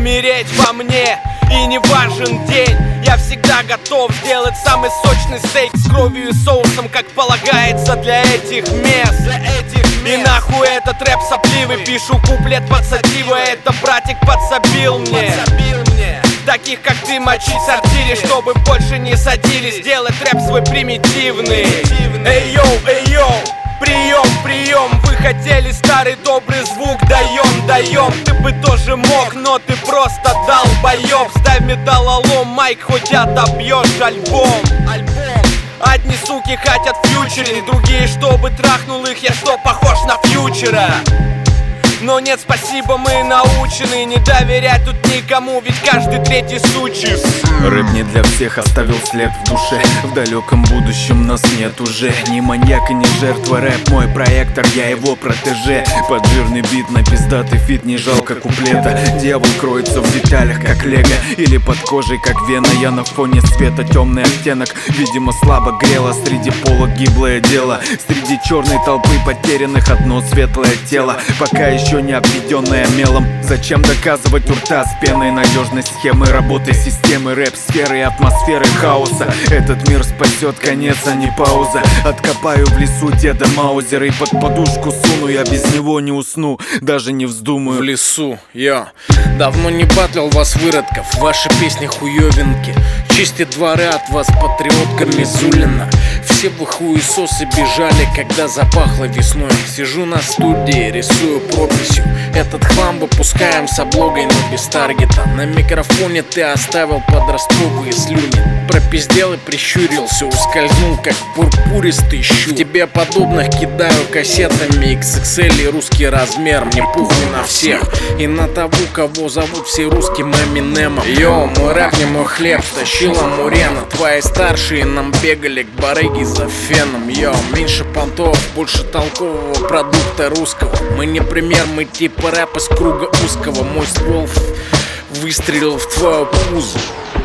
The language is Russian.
умереть во мне. И не важен день, я всегда готов сделать самый сочный стейк с кровью и соусом, как полагается для этих мест. И нахуй этот рэп сопливый, пишу куплет под сативу, это братик подсобил мне. Таких как ты мочить в сортире, чтобы больше не садились, делать рэп свой примитивный. Эй йоу, прием, прием, вы хотели старый добрый звук, даем. Ты бы тоже мог, но ты просто долбоёб. Ставь металлолом, майк, хоть отобьешь альбом. Одни суки хотят фьючеринг, другие чтобы трахнул их, я что, похож на фьючера? Но нет, спасибо, мы научены не доверять тут никому, ведь каждый третий сучий. Рэп не для всех оставил след в душе. В далеком будущем нас нет уже. Ни маньяк и ни жертва, рэп мой проектор, я его протеже. Под жирный бит на пиздатый фит, не жалко куплета. Дьявол кроется в деталях, как лего, или под кожей, как вена. Я на фоне света, темный оттенок, видимо слабо грело. Среди полок гиблое дело, среди черной толпы потерянных одно светлое тело, пока еще не обведенное мелом. Зачем доказывать у рта с пеной надежность схемы работы системы, рэп сферы и атмосферы хаоса. Этот мир спасет конец, а не пауза. Откопаю в лесу деда Маузера и под подушку суну, я без него не усну, даже не вздумаю. В лесу, я давно не батлил вас, выродков, ваши песни хуёвинки. Чистит дворы от вас патриотка Мизулина. Все вы хуесосы бежали, когда запахло весной. Сижу на студии, рисую прописью. Этот хлам выпускаем с облогой, но без таргета. На микрофоне ты оставил подростковые слюни. Пропиздел и прищурился, ускользнул, как пурпуристый щук. В тебе подобных кидаю кассетами XXL и русский размер. Мне похуй на всех и на того, кого зовут все русским Эминемом. Йоу, мой рэп не мой хлеб, тащила Мурена. Твои старшие нам бегали к барыге за феном. Йоу, меньше понтов, больше толкового продукта русского. Мы не пример, мы типа рэп из круга узкого. Мой ствол выстрелил в твою пузо.